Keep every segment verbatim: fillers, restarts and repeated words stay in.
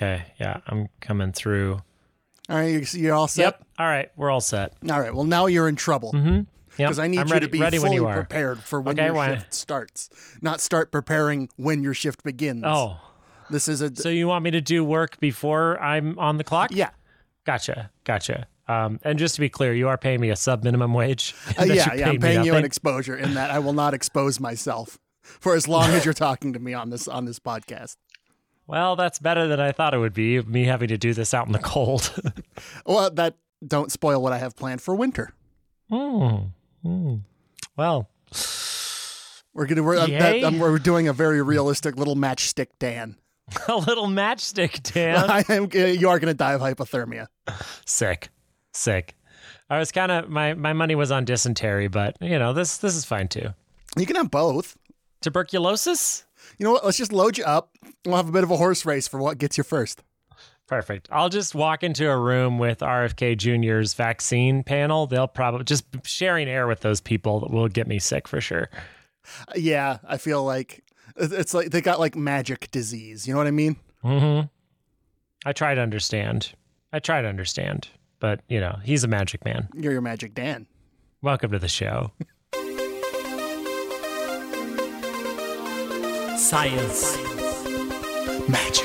Okay. Yeah, I'm coming through. All right, you- you're all set? Yep. All right, we're all set. All right, well, now you're in trouble. Mm-hmm. Yep. Because I need I'm you ready, to be ready fully when you are. prepared for when Okay, your why- shift starts, not start preparing when your shift begins. Oh, This is a... so you want me to do work before I'm on the clock? yeah. Gotcha. Gotcha. Um, and just to be clear, you are paying me a sub minimum wage. Uh, That yeah, you're yeah, I'm me paying you an nothing. exposure in that I will not expose myself for as long as you're talking to me on this on this podcast. Well, that's better than I thought it would be, me having to do this out in the cold. Well, that don't spoil what I have planned for winter. mm. Mm. Well, We're gonna we're, Yay. that, um, we're doing a very realistic little matchstick Dan. a little matchstick, Dan. I am you are gonna die of hypothermia. Sick. Sick. I was kind of, my, my money was on dysentery, but, you know, this this is fine too. You can have both. Tuberculosis? You know what? Let's just load you up. We'll have a bit of a horse race for what gets you first. Perfect. I'll just walk into a room with R F K Junior's vaccine panel. They'll probably, just sharing air with those people will get me sick for sure. Yeah, I feel like it's like they got like magic disease. You know what I mean? Mm-hmm. I try to understand. I try to understand. But, you know, he's a magic man. You're your magic Dan. Welcome to the show. Science, Magic.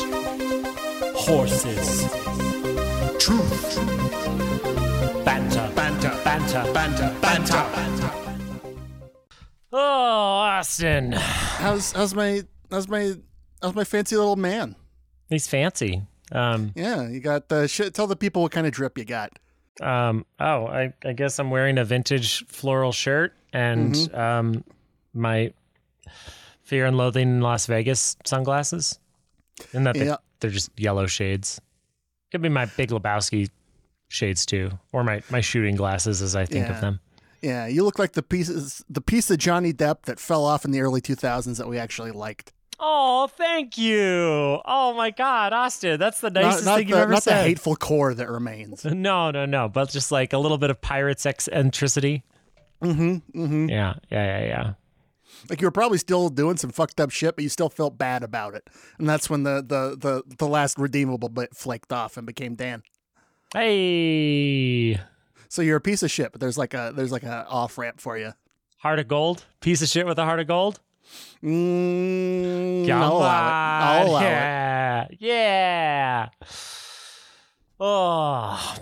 horses, Truth. Banter. Banter. Banter. Banter. Banter. Oh, Austin. How's how's my how's my how's my fancy little man? He's fancy. Um, Yeah, you got the shit. Tell the people what kind of drip you got. um, oh, I, I guess I'm wearing a vintage floral shirt and Mm-hmm. um, my Fear and Loathing in Las Vegas sunglasses. Isn't that the, Yeah. they're just yellow shades? Could be my Big Lebowski shades too, or my, my shooting glasses as I think Yeah. of them. Yeah, you look like the pieces the piece of Johnny Depp that fell off in the early two thousands that we actually liked. Oh, thank you. Oh my God, Austin, that's the nicest not not thing the, you've ever not the said. hateful core that remains. No, no, no, but just like a little bit of pirate's eccentricity. Mm-hmm. Mm-hmm. Yeah, yeah, yeah, yeah. Like you were probably still doing some fucked up shit, but you still felt bad about it. And that's when the the the, the last redeemable bit flaked off and became Dan. Hey, So you're a piece of shit, but there's like a there's like a off ramp for you. heart of gold, piece of shit with a heart of gold. Mm, Come I'll allow on. it. I'll allow it. yeah, yeah. Oh,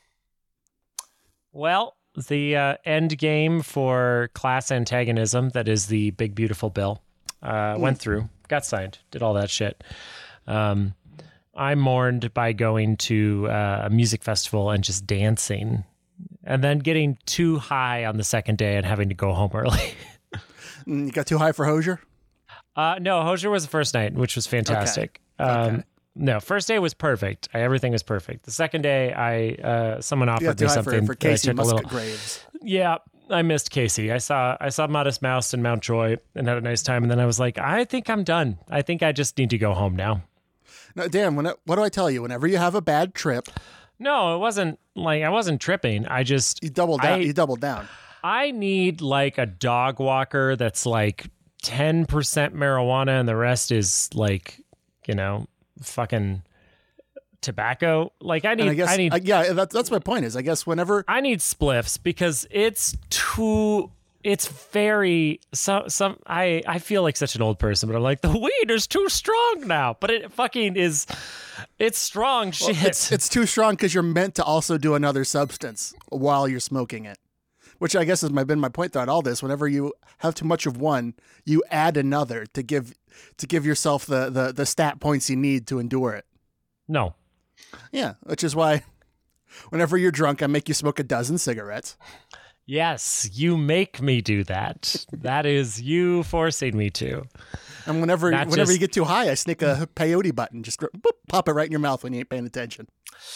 well, the uh, end game for class antagonism, that is the big beautiful bill, uh, Mm. went through, got signed, did all that shit. Um, I mourned by going to uh, a music festival and just dancing, and then getting too high on the second day and having to go home early. Mm, You got too high for Hosier? Uh, no, Hosier was the first night, which was fantastic. Um, Okay. No, first day was perfect. I, everything was perfect. The second day, I uh, someone You offered got me too high something. for, for that I Casey took a little. Musgraves. Yeah, I missed Casey. I saw I saw Modest Mouse and Mount Joy and had a nice time. And then I was like, I think I'm done. I think I just need to go home now. No, Dan, when, what do I tell you? Whenever you have a bad trip, No, it wasn't like I wasn't tripping. I just you double down. I- you double down. I need like a dog walker that's like ten percent marijuana and the rest is like, you know, fucking tobacco. Like I need, And I guess, I need, uh, yeah, that's that's my point. Is I guess whenever I need spliffs because it's too, it's very, some, some, I, I feel like such an old person, but I'm like, the weed is too strong now, but it fucking is, it's strong shit. it's, it's too strong because you're meant to also do another substance while you're smoking it, which I guess has my, been my point throughout all this. Whenever you have too much of one, you add another to give to give yourself the the, the stat points you need to endure it. no. Yeah, which is why whenever you're drunk, I make you smoke a dozen cigarettes. Yes, you make me do that. That is you forcing me to. And whenever Not whenever just- you get too high, I sneak a peyote button, just boop, pop it right in your mouth when you ain't paying attention.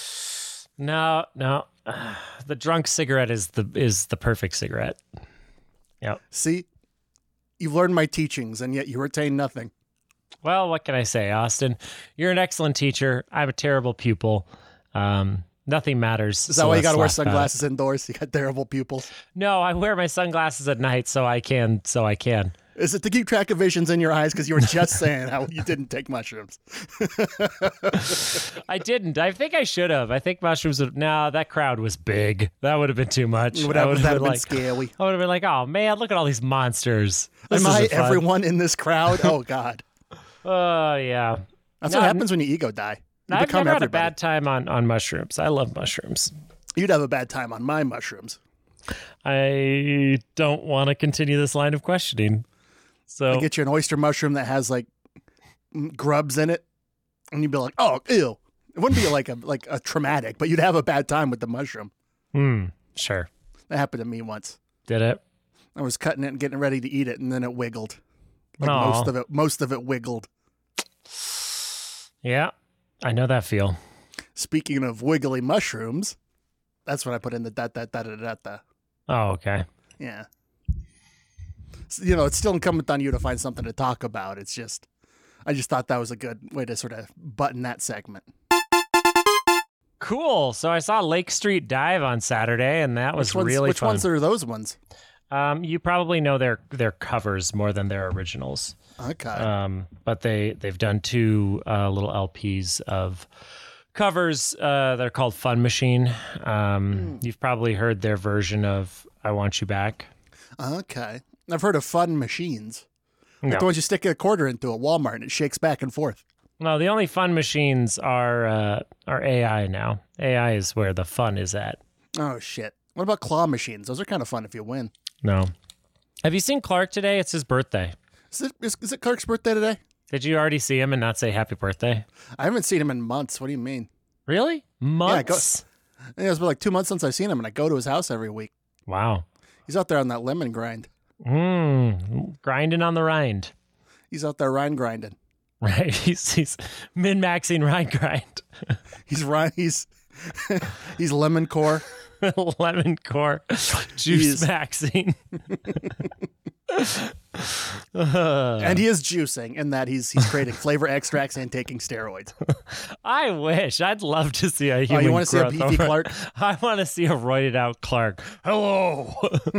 No, no. The drunk cigarette is the is the perfect cigarette. Yep. See, you've learned my teachings, and yet you retain nothing. Well, what can I say, Austin? You're an excellent teacher. I'm a terrible pupil. Um, nothing matters. Is that why you got to wear sunglasses indoors? You got terrible pupils. No, I wear my sunglasses at night so I can so I can. Is it to keep track of visions in your eyes? Because you were just saying how you didn't take mushrooms. I didn't. I think I should have. I think mushrooms would. No, that crowd was big. That would have been too much. Would I have, would that have been like, scary. I would have been like, oh man, look at all these monsters. This Am I isn't fun. everyone in this crowd? Oh God. Oh yeah. That's No, what happens when you ego die. You I've become never had a everybody. bad time on, on mushrooms. I love mushrooms. You'd have a bad time on my mushrooms. I don't want to continue this line of questioning. So I get you an oyster mushroom that has like m- grubs in it, and you'd be like, "Oh, ew." It wouldn't be like a like a traumatic, but you'd have a bad time with the mushroom. hmm, sure. That happened to me once. Did it? I was cutting it and getting ready to eat it, and then it wiggled. Like Aw. most of it, most of it wiggled. Yeah, I know that feel. Speaking of wiggly mushrooms, that's what I put in the da da da da da da. Oh, okay. Yeah. So, you know, it's still incumbent on you to find something to talk about. It's just, I just thought that was a good way to sort of button that segment. Cool. So I saw Lake Street Dive on Saturday, and that was Which ones, really which fun. ones are those ones? Um, you probably know their their covers more than their originals. Okay. Um, but they they've done two uh, little L Ps of covers. Uh, they're called Fun Machine. Um, Mm. You've probably heard their version of "I Want You Back." Okay. I've heard of fun machines. Like No. the ones you stick a quarter into at Walmart and it shakes back and forth. No, the only fun machines are uh, are A I now. A I is where the fun is at. Oh, shit. What about claw machines? Those are kind of fun if you win. No. Have you seen Clark today? It's his birthday. Is it, is, is it Clark's birthday today? Did you already see him and not say happy birthday? I haven't seen him in months. What do you mean? Really? Months? Yeah, it's been like two months since I've seen him, and I go to his house every week. Wow. He's out there on that lemon grind. Mm, grinding on the rind. He's out there rind grinding. Right. He's, he's min-maxing rind grind. He's rind. He's he's lemon core. Lemon core. Juice maxing. Uh, And he is juicing in that he's he's creating flavor extracts and taking steroids. I wish. I'd love to see a Oh, human you want to see a growth beefy over- Clark? I want to see a roided out Clark. Hello.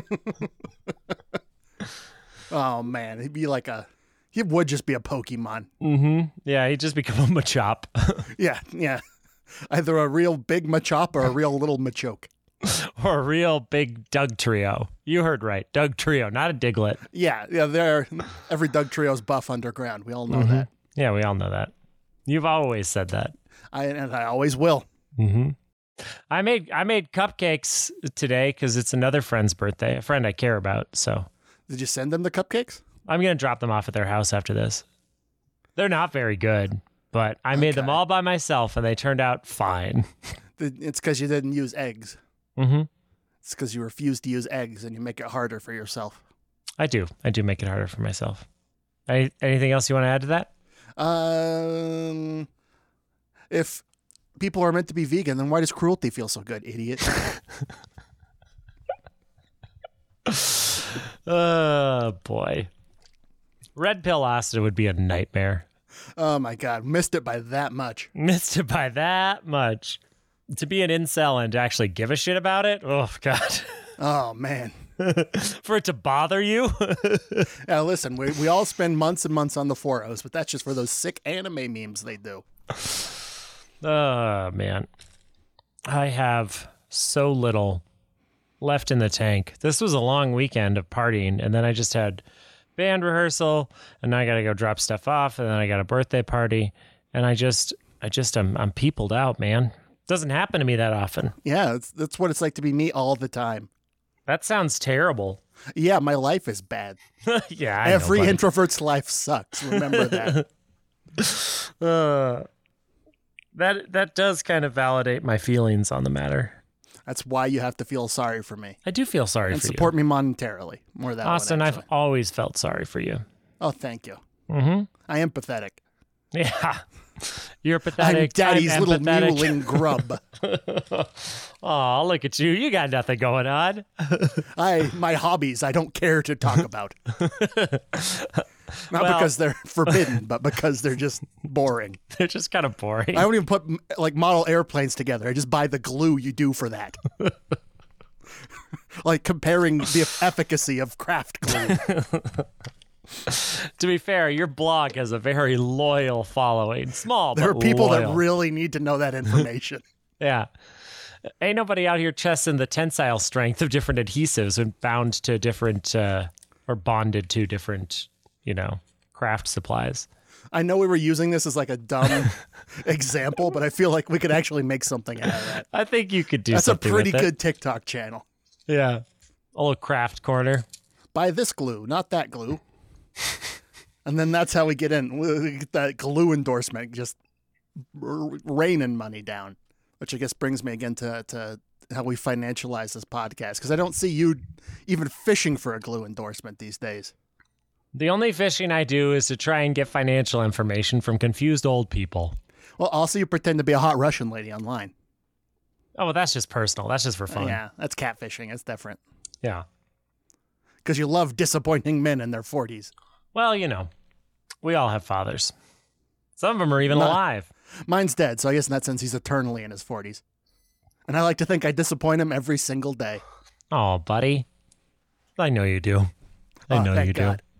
Oh man, he'd be like a. He would just be a Pokemon. mm-hmm. Yeah, he just become a Machop. Yeah, yeah. Either a real big Machop or a real little Machoke. Or a real big Doug Trio. You heard right. Doug Trio, not a Diglett. Yeah, yeah. They're every Doug Trio's buff underground. We all know Mm-hmm. that. Yeah, we all know that. You've always said that. I and I always will. Mm-hmm. I made I made cupcakes today because it's another friend's birthday, a friend I care about. So Did you send them the cupcakes? I'm gonna drop them off at their house after this. They're not very good, but I made them Okay. all by myself, and they turned out fine. It's because you didn't use eggs. Mm-hmm. It's because you refuse to use eggs and you make it harder for yourself. I do. I do make it harder for myself. Any, anything else you want to add to that? Um, if people are meant to be vegan, then why does cruelty feel so good, idiot? Oh boy, red pill acid would be a nightmare. Oh my god, missed it by that much. Missed it by that much. To be an incel and to actually give a shit about it? Oh, God. Oh man. For it to bother you? Yeah, listen, we, we all spend months and months on the forums, but that's just for those sick anime memes they do. Oh, man. I have so little left in the tank. This was a long weekend of partying, and then I just had band rehearsal, and now I got to go drop stuff off, and then I got a birthday party, and I just, I just, I'm, I'm peopled out, man. Doesn't happen to me that often. Yeah, it's, that's what it's like to be me all the time. That sounds terrible. Yeah, my life is bad. Yeah, I Every know, buddy. introvert's life sucks. Remember that. Uh, that that does kind of validate my feelings on the matter. That's why you have to feel sorry for me I do feel sorry and for support me monetarily. More that you, Austin. one, I've actually. always felt sorry for you. Oh, thank you. Mm-hmm. I am pathetic. Yeah, you're I'm pathetic. daddy's I'm little empathetic. mewling grub. Oh, look at you! You got nothing going on. I my hobbies I don't care to talk about. Not Well- because they're forbidden, but because they're just boring. They're just kind of boring. I don't even put m- like model airplanes together. I just buy the glue you do for that. Like comparing the efficacy of craft glue. To be fair, your blog has a very loyal following. Small, There but are people loyal. that really need to know that information. Yeah. Ain't nobody out here testing the tensile strength of different adhesives when bound to different, uh, or bonded to different, you know, craft supplies. I know we were using this as like a dumb example, but I feel like we could actually make something out of that. I think you could do That's a something pretty with it. good TikTok channel. Yeah. A little craft corner. Buy this glue, not that glue. And then that's how we get in. We get that glue endorsement, just r- raining money down, which I guess brings me again to, to how we financialize this podcast. Because I don't see you even fishing for a glue endorsement these days. The only fishing I do is to try and get financial information from confused old people. Well, also you pretend to be a hot Russian lady online. Oh, well, that's just personal. That's just for fun. Yeah, that's catfishing. It's different. Yeah. Because you love disappointing men in their forties. Well, you know, we all have fathers. Some of them are even Nah. alive. Mine's dead, so I guess in that sense he's eternally in his forties. And I like to think I disappoint him every single day. Oh, buddy. I know you do. I Oh, know thank you God. do.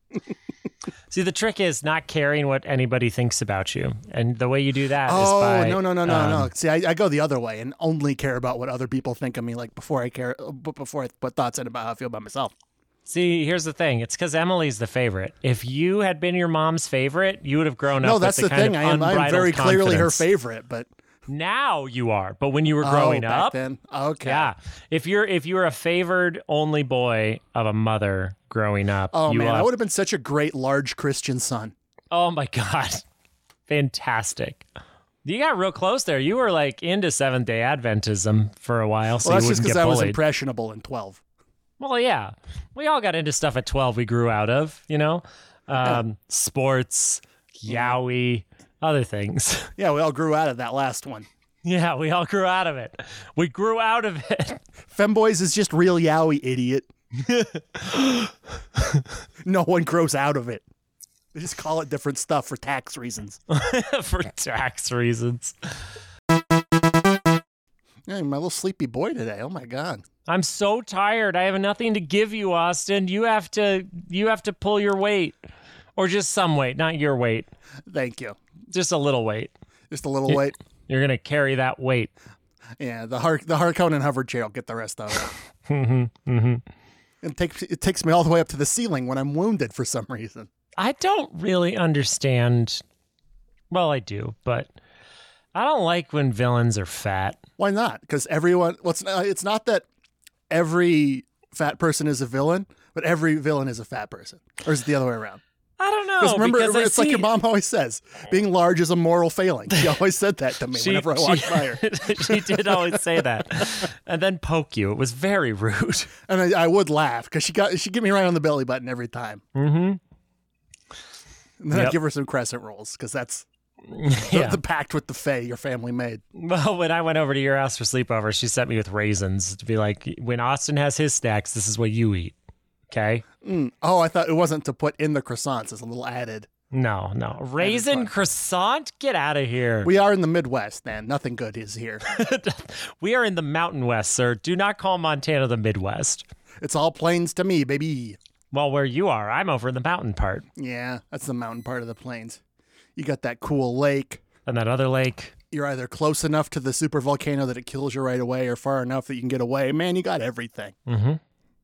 See, the trick is not caring what anybody thinks about you. And the way you do that is Oh, by... no, no, no, no, um, no. See, I, I go the other way and only care about what other people think of me, like before I care, b- before I put thoughts in about how I feel about myself. See, here's the thing. It's because Emily's the favorite. If you had been your mom's favorite, you would have grown No, up that's with the the, thing. kind I of am, I am unbridled very clearly her confidence. favorite, but Now you are. But when you were growing oh, back up, then. Okay. yeah. If you're if you're a favored only boy of a mother growing up, Oh you man, are, I would have been such a great large Christian son. oh my God. Fantastic. You got real close there. You were like into Seventh Day Adventism for a while, so Well, that's you just wouldn't because get I was bullied. impressionable in twelve. Well, yeah. We all got into stuff at twelve we grew out of, you know? Um, sports, yaoi, other things. Yeah, we all grew out of that last one. Yeah, we all grew out of it. We grew out of it. Femboys is just real yaoi, idiot. No one grows out of it. They just call it different stuff for tax reasons. For tax reasons. Yeah, I'm a little sleepy boy today. Oh my God. I'm so tired. I have nothing to give you, Austin. You have to you have to pull your weight. Or just some weight, not your weight. Thank you. Just a little weight. Just a little weight. You're gonna carry that weight. Yeah, the Har- the Harkonnen hover chair will get the rest of it. Mm-hmm, mm-hmm. It takes it takes me all the way up to the ceiling when I'm wounded for some reason. I don't really understand. Well, I do, but I don't like when villains are fat. Why not? Because everyone. Well, it's not, it's not that every fat person is a villain, but every villain is a fat person. Or is it the other way around? I don't know. Because remember, because I it's like see- your mom always says, being large is a moral failing. She always said that to me She- whenever I she- walked by her. she did always say that, and then poke you. It was very rude. And I, I would laugh because she got she get me right on the belly button every time. Mm-hmm. And then Yep. I'd give her some crescent rolls because that's the, Yeah. the pact with the Fae your family made. Well, when I went over to your house for sleepover, she sent me with raisins to be like, when Austin has his snacks, this is what you eat. Okay? Mm. Oh, I thought it wasn't to put in the croissants. It's a little added. No, no. Raisin fun. croissant? Get out of here. We are in the Midwest, man. Nothing good is here. We are in the Mountain West, sir. Do not call Montana the Midwest. It's all plains to me, baby. Well, where you are, I'm over in the mountain part. Yeah, that's the mountain part of the plains. You got that cool lake. And that other lake. You're either close enough to the super volcano that it kills you right away or far enough that you can get away. Man, you got everything. Mm-hmm.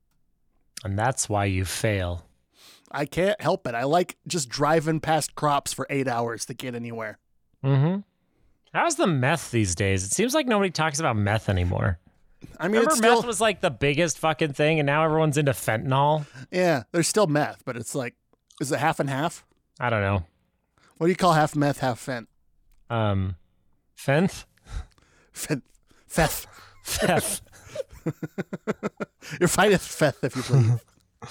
And that's why you fail. I can't help it. I like just driving past crops for eight hours to get anywhere. Mm-hmm. How's the meth these days? It seems like nobody talks about meth anymore. I mean, Remember it's still, meth was like the biggest fucking thing, and now everyone's into fentanyl? yeah, there's still meth, but it's like, is it half and half? I don't know. What do you call half meth, half fent? Um, Fenth? Fent. Feth. Feth. You're fine with Feth if you please.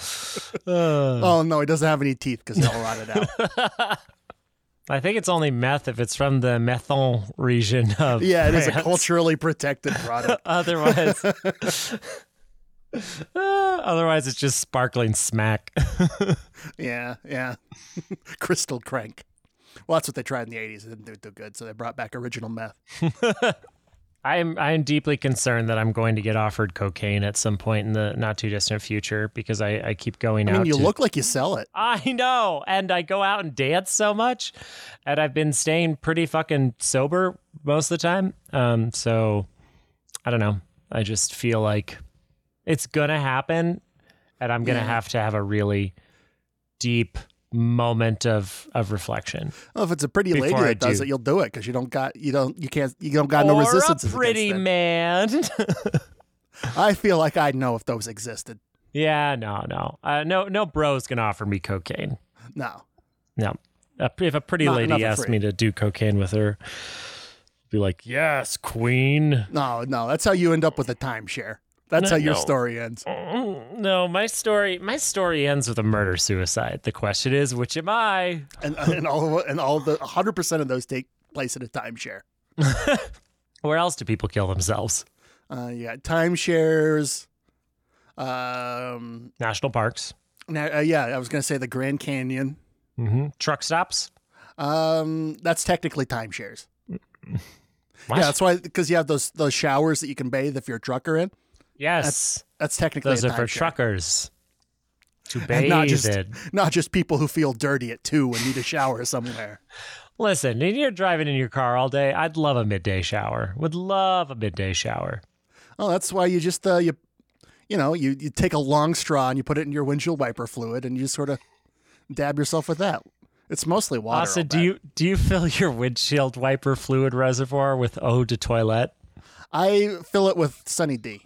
Uh, Oh, no, he doesn't have any teeth because they'll rot it out. I think it's only meth if it's from the methon region of Yeah, it is a France. culturally protected product. Otherwise, Uh, otherwise it's just sparkling smack. Yeah, yeah. Crystal crank. Well, that's what they tried in the eighties. It didn't do too good, so they brought back original meth. I'm I'm deeply concerned that I'm going to get offered cocaine at some point in the not too distant future because I, I keep going I mean, out. you to, look like you sell it. I know, and I go out and dance so much, and I've been staying pretty fucking sober most of the time. Um, so I don't know. I just feel like it's gonna happen, and I'm gonna Yeah. have to have a really deep moment of of reflection. Well, if it's a pretty lady Before I that does do. it, you'll do it because you don't got you don't you can't you don't got no or resistance. a pretty against man. it. I feel like I'd know if those existed. Yeah, no, no, uh, no, no. Bro's gonna offer me cocaine. No, No, Uh, if a pretty Not- lady not for asked free. me to do cocaine with her, I'd be like, yes, queen. no, no. That's how you end up with a timeshare. That's No, how your no. story ends. Mm, No, my story, my story ends with a murder suicide. The question is, which am I? And and all and all the one hundred percent of those take place in a timeshare. Where else do people kill themselves? Uh, you got timeshares. Um, National parks, now, uh, yeah, I was gonna say the Grand Canyon. hmm truck stops. Um, that's technically timeshares. What? Yeah, that's why because you have those those showers that you can bathe if you're a trucker in. yes, That's technically those a are for timeshare. truckers to And bathe not just in. not just people who feel dirty at two and need a shower somewhere. Listen, if you're driving in your car all day, I'd love a midday shower. Would love a midday shower. Oh, that's why you just uh, you you know you you take a long straw and you put it in your windshield wiper fluid and you just sort of dab yourself with that. It's mostly water. Asa, I'll do bet. you do you fill your windshield wiper fluid reservoir with eau de toilette? I fill it with Sunny D.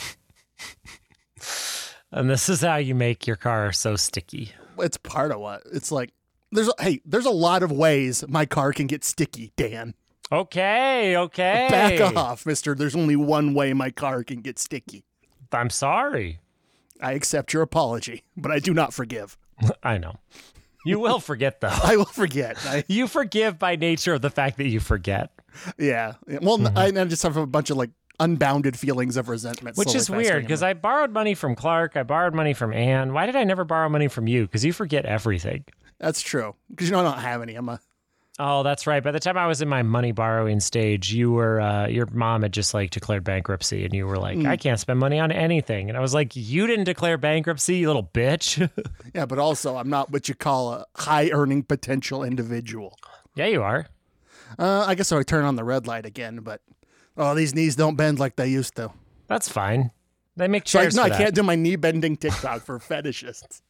And this is how you make your car so sticky. It's part of what it's like. There's a, hey, there's a lot of ways my car can get sticky, Dan. Okay, okay. Back off, mister. There's only one way my car can get sticky. I'm sorry. I accept your apology, but I do not forgive. I know. You will forget, though. I will forget. I, You forgive by nature of the fact that you forget, yeah. Well, Mm-hmm. I, I just have a bunch of like unbounded feelings of resentment. which is weird because I borrowed money from Clark. I borrowed money from Ann. Why did I never borrow money from you? Because you forget everything. That's true. Because you know I don't have any. I'm a Oh, that's right. By the time I was in my money borrowing stage, you were uh, your mom had just like declared bankruptcy, and you were like, "I can't spend money on anything." And I was like, "You didn't declare bankruptcy, you little bitch." yeah, but also I'm not what you call a high earning potential individual. Yeah, you are. Uh, I guess I would turn on the red light again, but oh, these knees don't bend like they used to. That's fine. They make So I, chairs no, for I that. can't do my knee bending TikTok for fetishists.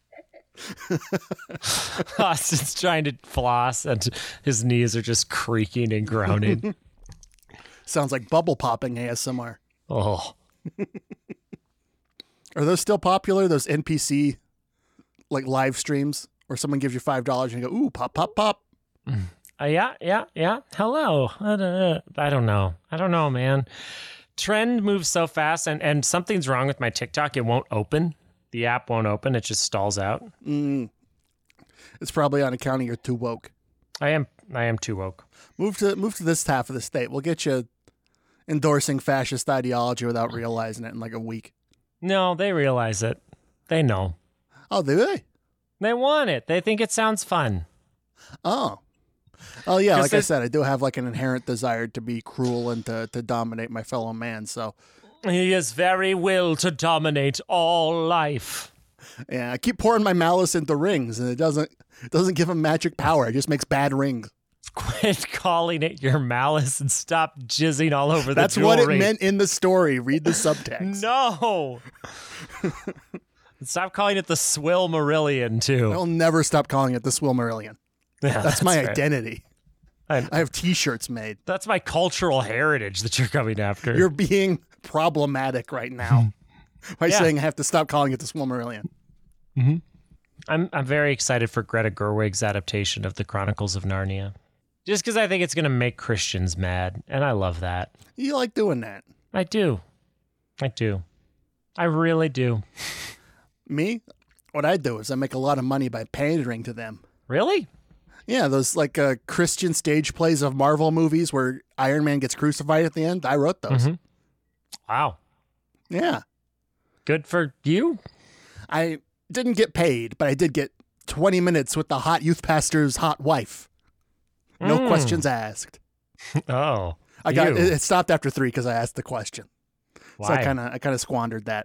Austin's trying to floss, and his knees are just creaking and groaning. Sounds like bubble popping A S M R. Oh, Are those still popular? Those N P C like live streams where someone gives you five dollars and you go, ooh, pop, pop, pop. Uh, yeah, yeah, yeah. Hello. I don't, uh, I don't know. I don't know, man. Trend moves so fast, and, and something's wrong with my TikTok. It won't open. The app won't open. It just stalls out. Mm. It's probably on account of you're too woke. I am I am too woke. Move to move to this half of the state. We'll get you endorsing fascist ideology without realizing it in like a week. No, they realize it. They know. Oh, do they? They want it. They think it sounds fun. Oh. Oh yeah, 'Cause like I they- said, I do have like an inherent desire to be cruel and to, to dominate my fellow man. So He is very will to dominate all life. yeah, I keep pouring my malice into rings and it doesn't it doesn't give him magic power. It just makes bad rings. Quit calling it your malice and stop jizzing all over the That's jewelry. what it meant in the story. Read the subtext. No. Stop calling it the Swill Marillion, too. I'll never stop calling it the Swilmarillion. Yeah, That's, my right. identity. I- I have T-shirts made. That's my cultural heritage that you're coming after. You're being problematic right now by Yeah. saying I have to stop calling it the Swilmarillion. I'm I'm very excited for Greta Gerwig's adaptation of the Chronicles of Narnia. Just because I think it's going to make Christians mad, and I love that. You like doing that? I do. I do. I really do. Me? What I do is I make a lot of money by pandering to them. Really? Yeah, those like uh, Christian stage plays of Marvel movies where Iron Man gets crucified at the end. I wrote those. Mhm. Wow. Yeah. Good for you. I didn't get paid, but I did get twenty minutes with the hot youth pastor's hot wife. No Mm. questions asked. Oh. I got Ew. it, it stopped after three because I asked the question. Why? So I kind of I kind of squandered that.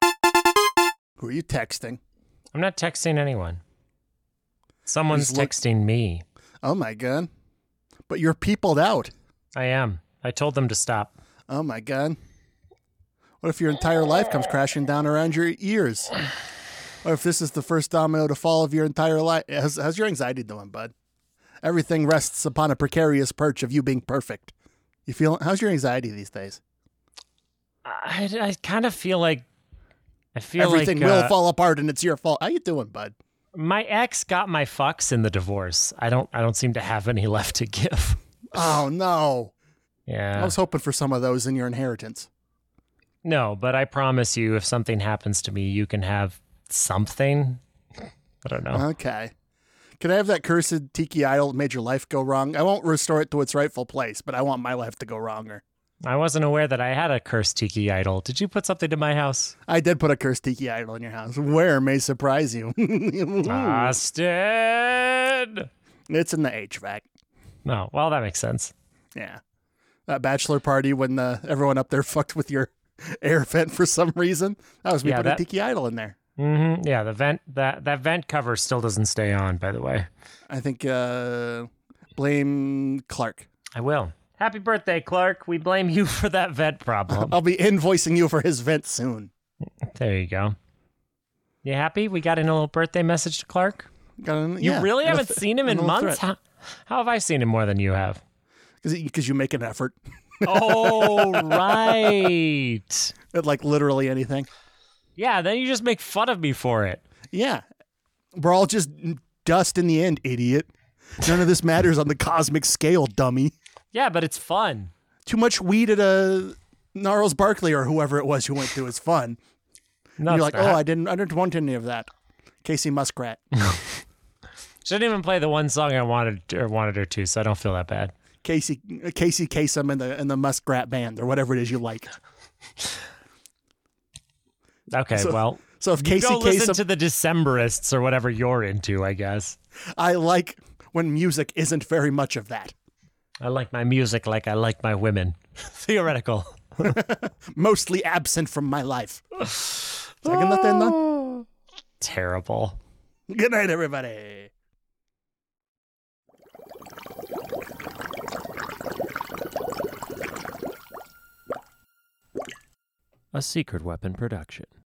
Who are you texting? I'm not texting anyone. Someone's Just look- texting me. Oh my god! But you're peopled out. I am. I told them to stop. Oh my god! What if your entire life comes crashing down around your ears? What if this is the first domino to fall of your entire life? How's, how's your anxiety doing, bud? Everything rests upon a precarious perch of you being perfect. You feel? How's your anxiety these days? I, I kind of feel like I feel Everything like will uh, fall apart, and it's your fault. How you doing, bud? my ex got my fucks in the divorce. I don't. I don't seem to have any left to give. Oh no! I Yeah. was hoping for some of those in your inheritance. No, but I promise you, if something happens to me, you can have something. I don't know. Okay. Can I have that cursed tiki idol that made your life go wrong? I won't restore it to its rightful place, but I want my life to go wronger. I wasn't aware that I had a cursed tiki idol. Did you put something in my house? I did put a cursed tiki idol in your house. Where may surprise you. Austin. It's in the H V A C. No, well, that makes sense. Yeah. That bachelor party when uh, everyone up there fucked with your air vent for some reason. That was me Yeah, putting that- a tiki idol in there. Mm-hmm. Yeah, the vent that that vent cover still doesn't stay on. By the way, I think uh, blame Clark. I will. Happy birthday, Clark. We blame you for that vent problem. I'll be invoicing you for his vent soon. There you go. You happy? We got in a little birthday message to Clark. Got an, You yeah, really got a haven't th- seen him a in little months? threat. How, how have I seen him more than you have? Because you make an effort Oh, right. at like literally anything. Yeah, then you just make fun of me for it. Yeah. We're all just dust in the end, idiot. None of this matters on the cosmic scale, dummy. Yeah, but it's fun. Too much weed at a Gnarls Barkley or whoever it was you went to is fun. No, You're it's like, not. oh, I didn't I didn't want any of that. Casey Muskrat. Shouldn't even play the one song I wanted or wanted her to, so I don't feel that bad. Casey Casey Kasem and the and the Muskrat band or whatever it is you like. Okay, So- well, So if you Casey go listen Kasem, to the Decemberists or whatever you're into, I guess. I like when music isn't very much of that. I like my music like I like my women. Theoretical. Mostly absent from my life. Second na tenda. Terrible. Good night, everybody. A Secret Weapon production.